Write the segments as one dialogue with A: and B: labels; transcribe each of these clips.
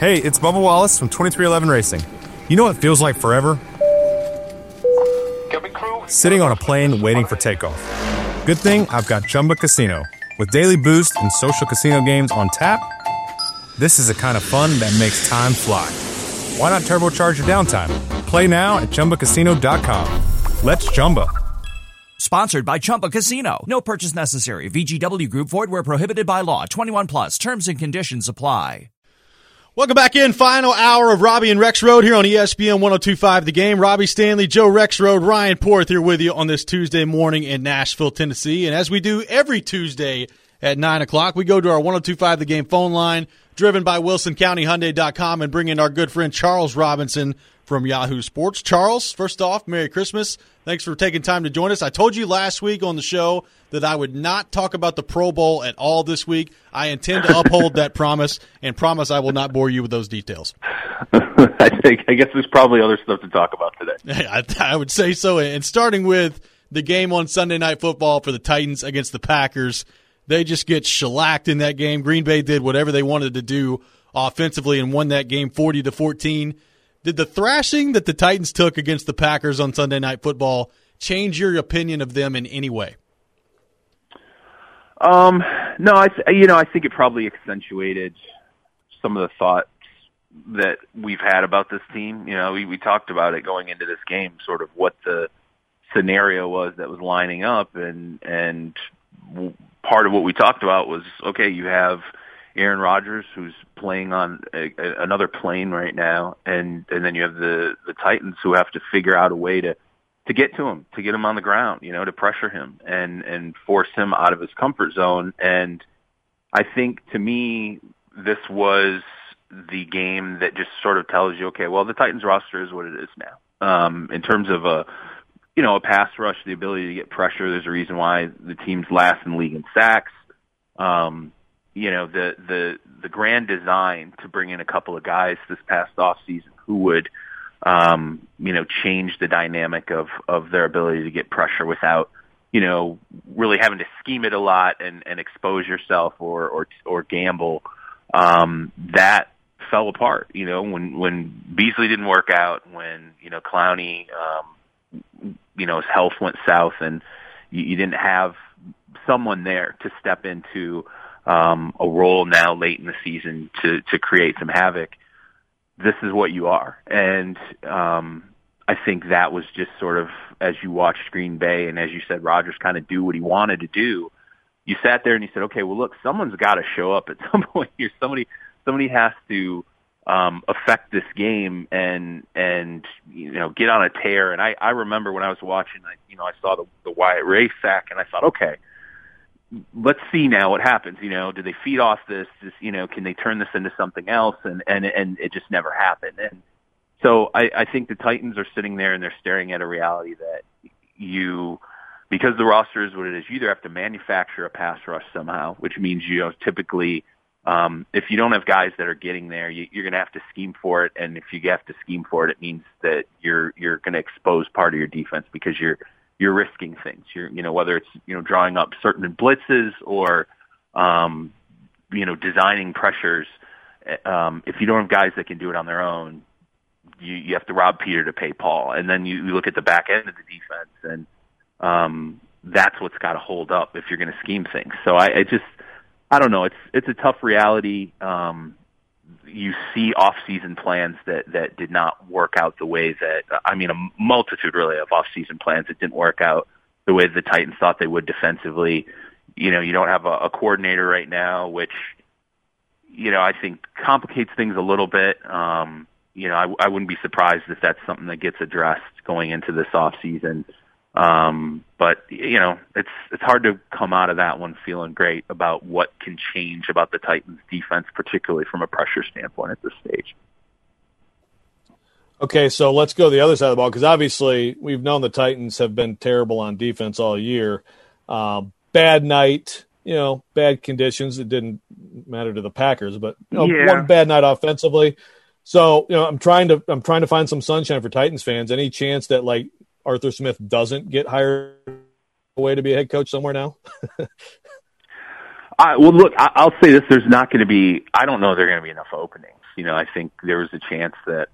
A: Hey, it's Bubba Wallace from 2311 Racing. You know what feels like forever? Sitting on a plane waiting for takeoff. Good thing I've got Chumba Casino. With daily boost and social casino games on tap, this is the kind of fun that makes time fly. Why not turbocharge your downtime? Play now at ChumbaCasino.com. Let's Chumba.
B: Sponsored by Chumba Casino. No purchase necessary. VGW Group. Void where prohibited by law. 21 plus. Terms and conditions apply.
C: Welcome back in. Final hour of Robbie and Rex Road here on ESPN 102.5 The Game. Robbie Stanley, Joe Rex Road, Ryan Porth here with you on this Tuesday morning in Nashville, Tennessee. And as we do every Tuesday at 9 o'clock, we go to our 102.5 The Game phone line, driven by WilsonCountyHyundai.com, and bring in our good friend Charles Robinson from Yahoo Sports. Charles, first off, Merry Christmas. Thanks for taking time to join us. I told you last week on the show that I would not talk about the Pro Bowl at all this week. I intend to uphold that promise and promise I will not bore you with those details.
D: I guess there's probably other stuff to talk about today.
C: I would say so. And starting with the game on Sunday Night Football for the Titans against the Packers, they just get shellacked in that game. Green Bay did whatever they wanted to do offensively and won that game 40-14. Did the thrashing that the Titans took against the Packers on Sunday Night Football change your opinion of them in any way?
D: No, I think it probably accentuated some of the thoughts that we've had about this team. You know, we talked about it going into this game, sort of what the scenario was that was lining up, and part of what we talked about was, okay, you have Aaron Rodgers, who's playing on another plane right now, and then you have the Titans, who have to figure out a way to get to him, to get him on the ground, you know, to pressure him and force him out of his comfort zone. And I think, to me, this was the game that just sort of tells you, okay, well, the Titans roster is what it is now. In terms of a pass rush, the ability to get pressure, there's a reason why the team's last in the league in sacks. The grand design to bring in a couple of guys this past offseason who would, change the dynamic of their ability to get pressure without, really having to scheme it a lot and expose yourself or gamble. That fell apart, when Beasley didn't work out, when, Clowney, his health went south, and you didn't have someone there to step into a role now late in the season to create some havoc. This is what you are. And I think that was just sort of, as you watched Green Bay and as you said, Rodgers kind of do what he wanted to do, you sat there and you said, okay, well, look, someone's got to show up at some point here. Somebody has to affect this game and get on a tear. And I remember when I was watching, I saw the Wyatt Ray sack, and I thought, okay, let's see now what happens. Do they feed off this? Can they turn this into something else? And it just never happened. And so I think the Titans are sitting there and they're staring at a reality that because the roster is what it is, you either have to manufacture a pass rush somehow, which means, typically, if you don't have guys that are getting there, you're going to have to scheme for it. And if you have to scheme for it, it means that you're going to expose part of your defense because you're risking things. Whether it's, drawing up certain blitzes or, designing pressures. If you don't have guys that can do it on their own, you have to rob Peter to pay Paul. And then you look at the back end of the defense, and that's what's got to hold up if you're going to scheme things. So I don't know. It's a tough reality. You see off-season plans that did not work out the way that, a multitude really of off-season plans that didn't work out the way the Titans thought they would defensively. You don't have a coordinator right now, which, I think complicates things a little bit. I wouldn't be surprised if that's something that gets addressed going into this off-season. But it's hard to come out of that one feeling great about what can change about the Titans defense, particularly from a pressure standpoint at this stage.
E: Okay, so let's go to the other side of the ball, because obviously we've known the Titans have been terrible on defense all year. Bad night, bad conditions. It didn't matter to the Packers, but one bad night offensively. So, I'm trying to find some sunshine for Titans fans. Any chance that Arthur Smith doesn't get hired away to be a head coach somewhere now?
D: Well, look, I'll say this: there's not going to be. I don't know there are going to be enough openings. I think there was a chance that,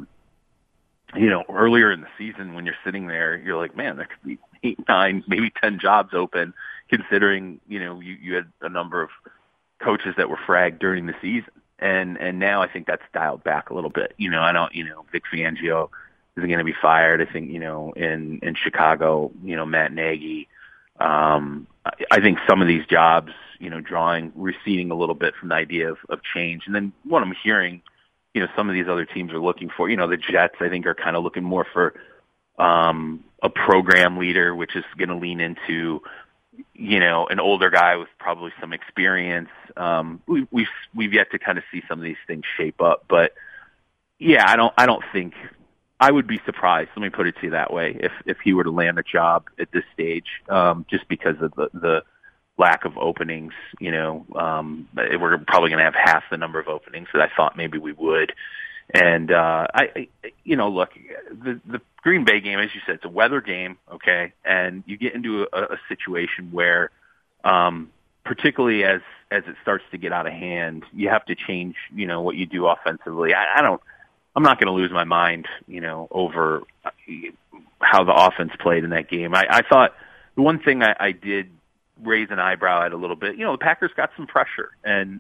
D: earlier in the season when you're sitting there, you're like, man, there could be 8, 9, maybe 10 jobs open, considering you had a number of coaches that were fragged during the season, and now I think that's dialed back a little bit. I don't. Vic Fangio isn't going to be fired. I think in Chicago, Matt Nagy. I think some of these jobs, receding a little bit from the idea of change. And then what I'm hearing, some of these other teams are looking for, the Jets, I think, are kind of looking more for a program leader, which is going to lean into, an older guy with probably some experience. We've yet to kind of see some of these things shape up. But, yeah, I don't think – I would be surprised, let me put it to you that way, if he were to land a job at this stage, just because of the lack of openings. We're probably going to have half the number of openings that I thought maybe we would. And look, the Green Bay game, as you said, it's a weather game, okay, and you get into a situation where, particularly as it starts to get out of hand, you have to change, what you do offensively. I'm not going to lose my mind, over how the offense played in that game. I thought the one thing I did raise an eyebrow at a little bit, the Packers got some pressure, and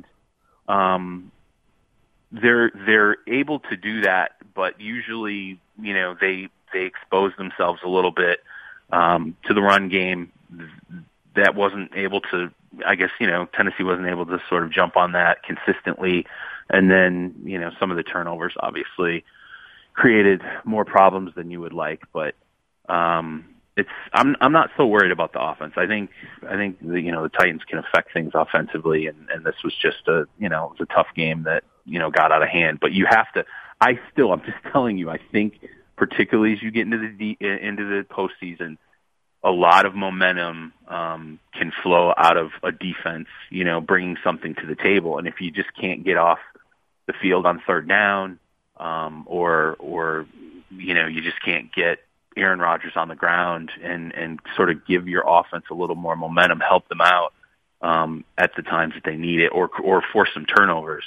D: they're able to do that, but usually, they expose themselves a little bit to the run game. That wasn't able to, I guess, Tennessee wasn't able to sort of jump on that consistently. And then, some of the turnovers obviously created more problems than you would like, but I'm not so worried about the offense. I think the Titans can affect things offensively, and this was just it was a tough game that got out of hand. But you have to. I'm just telling you, I think particularly as you get into the postseason, a lot of momentum can flow out of a defense, bringing something to the table. And if you just can't get off the field on third down, or you just can't get Aaron Rodgers on the ground and sort of give your offense a little more momentum, help them out at the times that they need it, or force some turnovers,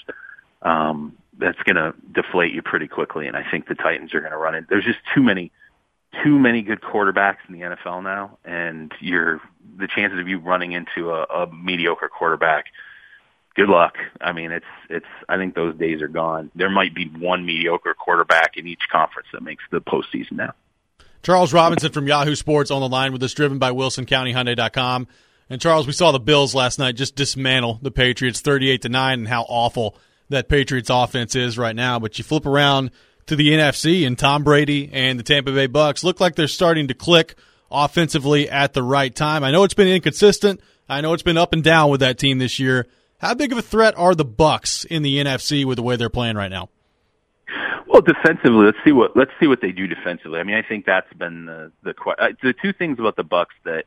D: that's going to deflate you pretty quickly. And I think the Titans are going to run it. There's just too many good quarterbacks in the NFL now, and the chances of you running into a mediocre quarterback, good luck. I mean, I think those days are gone. There might be one mediocre quarterback in each conference that makes the postseason now.
C: Charles Robinson from Yahoo Sports on the line with us, driven by WilsonCountyHyundai.com. And Charles, we saw the Bills last night just dismantle the Patriots 38-9, and how awful that Patriots offense is right now. But you flip around to the NFC, and Tom Brady and the Tampa Bay Bucks look like they're starting to click offensively at the right time. I know it's been inconsistent. I know it's been up and down with that team this year. How big of a threat are the Bucks in the NFC with the way they're playing right now?
D: Well, defensively, let's see what they do defensively. I mean, I think that's been the two things about the Bucks that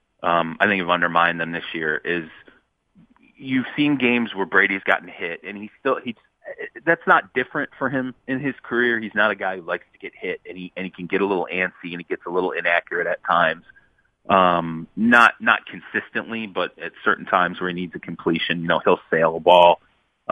D: I think have undermined them this year is you've seen games where Brady's gotten hit, and that's not different for him in his career. He's not a guy who likes to get hit, and he can get a little antsy, and he gets a little inaccurate at times. Not consistently, but at certain times where he needs a completion, he'll sail a ball.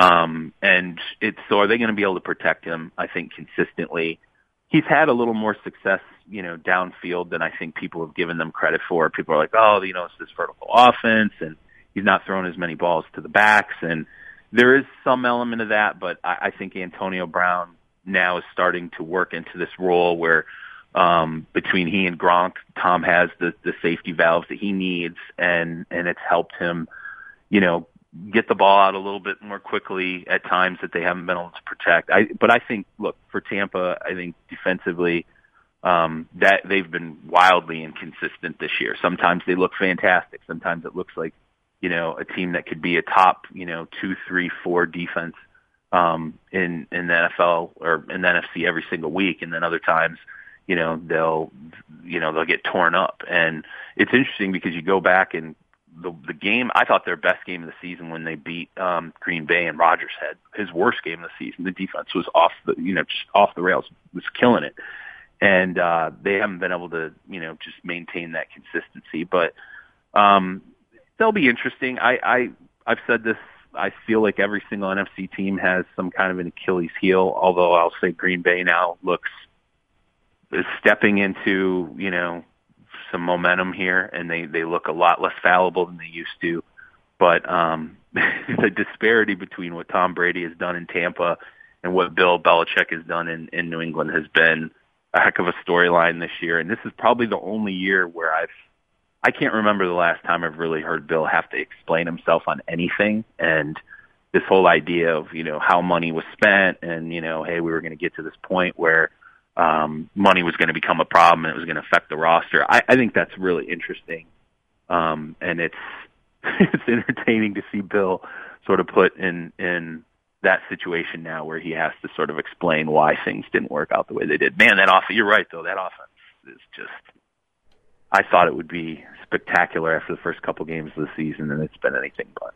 D: So are they going to be able to protect him? I think consistently. He's had a little more success, downfield than I think people have given them credit for. People are like, it's this vertical offense, and he's not throwing as many balls to the backs, and there is some element of that, but I think Antonio Brown now is starting to work into this role where between he and Gronk, Tom has the safety valves that he needs, and it's helped him, get the ball out a little bit more quickly at times that they haven't been able to protect. But I think, look, for Tampa, I think defensively, that they've been wildly inconsistent this year. Sometimes they look fantastic. Sometimes it looks like, a team that could be a top, 2, 3, 4 defense in the NFL or in the NFC every single week. And then other times, they'll get torn up. And it's interesting because you go back and the game, I thought their best game of the season when they beat Green Bay and Rodgers had his worst game of the season. The defense was just off the rails, was killing it. And they haven't been able to, just maintain that consistency. But they'll be interesting. I've said this. I feel like every single NFC team has some kind of an Achilles heel, although I'll say Green Bay now is stepping into, some momentum here, and they look a lot less fallible than they used to. But the disparity between what Tom Brady has done in Tampa and what Bill Belichick has done in New England has been a heck of a storyline this year. And this is probably the only year where I can't remember the last time I've really heard Bill have to explain himself on anything. And this whole idea of, how money was spent and, hey, we were going to get to this point where money was going to become a problem and it was going to affect the roster. I think that's really interesting. And it's entertaining to see Bill sort of put in that situation now where he has to sort of explain why things didn't work out the way they did. Man, you're right though. That offense is just, I thought it would be spectacular after the first couple games of the season, and it's been anything but.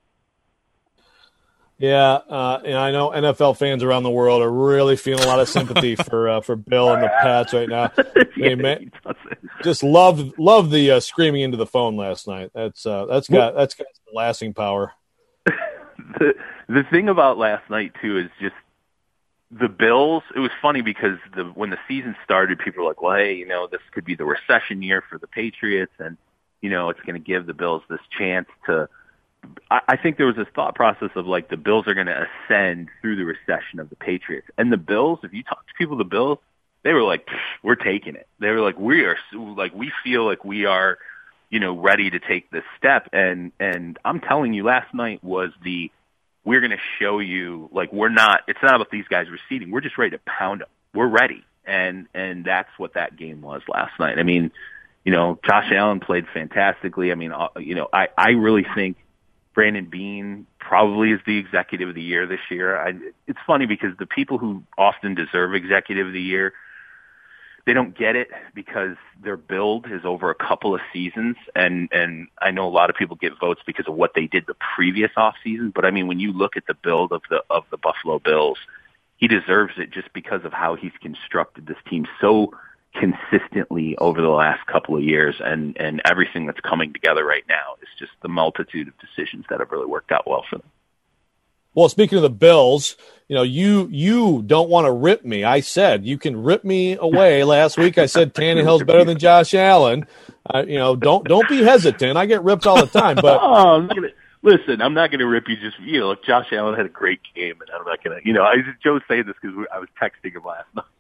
E: Yeah, and I know NFL fans around the world are really feeling a lot of sympathy for Bill and the Pats right now. Just love the screaming into the phone last night. That's got some lasting power.
D: The thing about last night too is just the Bills. It was funny because when the season started, people were like, "Well, hey, this could be the recession year for the Patriots, and it's going to give the Bills this chance to." I think there was this thought process of like the Bills are going to ascend through the recession of the Patriots, and the Bills. If you talk to people, the Bills, they were like, "We're taking it." They were like, "We feel like we are, ready to take this step." And I'm telling you, last night was we're going to show you, like, it's not about these guys receding. We're just ready to pound them. We're ready. And that's what that game was last night. I mean, Josh Allen played fantastically. I mean, I really think Brandon Beane probably is the executive of the year this year. It's funny because the people who often deserve executive of the year, they don't get it because their build is over a couple of seasons, and I know a lot of people get votes because of what they did the previous offseason, but I mean, when you look at the build of the Buffalo Bills, he deserves it just because of how he's constructed this team so consistently over the last couple of years, and everything that's coming together right now is just the multitude of decisions that have really worked out well for them.
E: Well, speaking of the Bills, you don't want to rip me. I said you can rip me away. Last week I said Tannehill's better than Josh Allen. Don't be hesitant. I get ripped all the time. But
D: I'm not going to rip you. Just look, Josh Allen had a great game, and I'm not going to. Joe's saying this because I was texting him last night.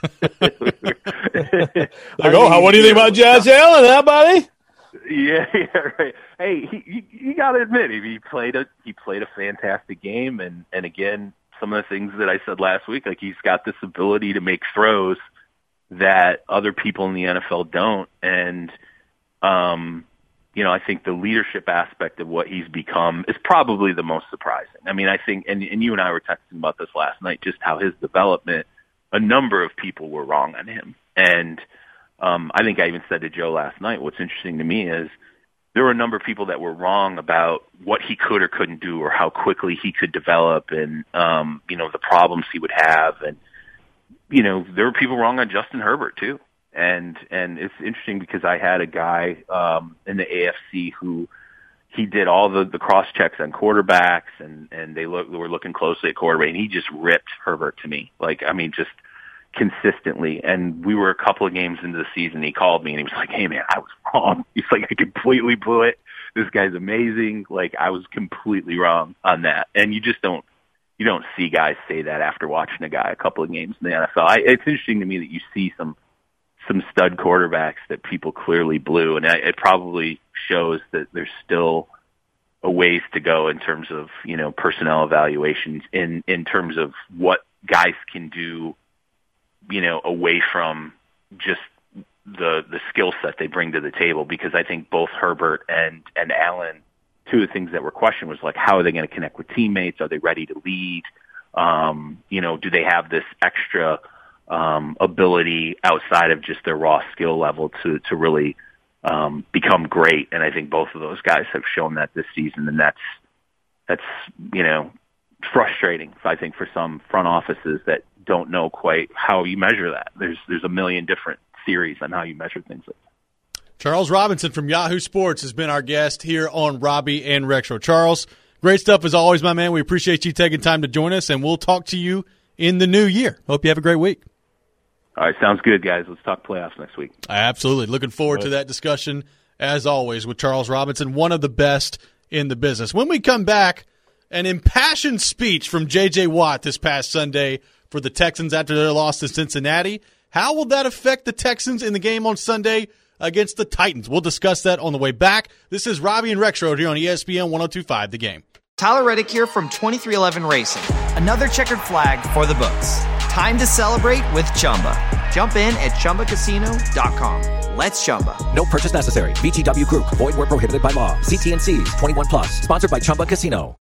E: What do you think about Josh Allen, huh, buddy?
D: Yeah, right. Hey, you got to admit, he played a fantastic game, and again, some of the things that I said last week, like he's got this ability to make throws that other people in the NFL don't, and I think the leadership aspect of what he's become is probably the most surprising. I mean, I think, and you and I were texting about this last night, just how his development, a number of people were wrong on him, and I think I even said to Joe last night, what's interesting to me is there were a number of people that were wrong about what he could or couldn't do or how quickly he could develop and, the problems he would have. And, there were people wrong on Justin Herbert too. And it's interesting because I had a guy in the AFC who he did all the cross checks on quarterbacks and they were looking closely at quarterback, and he just ripped Herbert to me. Just consistently. And we were a couple of games into the season. He called me and he was like, "Hey man, I was wrong." He's like, "I completely blew it. This guy's amazing. Like, I was completely wrong on that." And you don't see guys say that after watching a guy a couple of games in the NFL. It's interesting to me that you see some stud quarterbacks that people clearly blew. And it probably shows that there's still a ways to go in terms of, personnel evaluations in terms of what guys can do, away from just the skill set they bring to the table. Because I think both Herbert and Allen, two of the things that were questioned was like, how are they going to connect with teammates? Are they ready to lead? Do they have this extra ability outside of just their raw skill level to really become great? And I think both of those guys have shown that this season, and that's frustrating, I think, for some front offices that don't know quite how you measure that. There's a million different theories on how you measure things like that.
C: Charles Robinson from Yahoo Sports has been our guest here on Robbie and Rexroad. Charles, great stuff as always, my man. We appreciate you taking time to join us, and we'll talk to you in the new year. Hope you have a great week.
D: All right, sounds good, guys. Let's talk playoffs next week.
C: Absolutely. Looking forward to that discussion, as always, with Charles Robinson, one of the best in the business. When we come back, an impassioned speech from J.J. Watt this past Sunday for the Texans after their loss to Cincinnati. How will that affect the Texans in the game on Sunday against the Titans? We'll discuss that on the way back. This is Robbie and Rexroad here on ESPN 102.5 The Game.
F: Tyler Reddick here from 2311 Racing. Another checkered flag for the books. Time to celebrate with Chumba. Jump in at ChumbaCasino.com. Let's Chumba.
G: No purchase necessary. VGW Group. Void where prohibited by law. See T&Cs. 21+. Sponsored by Chumba Casino.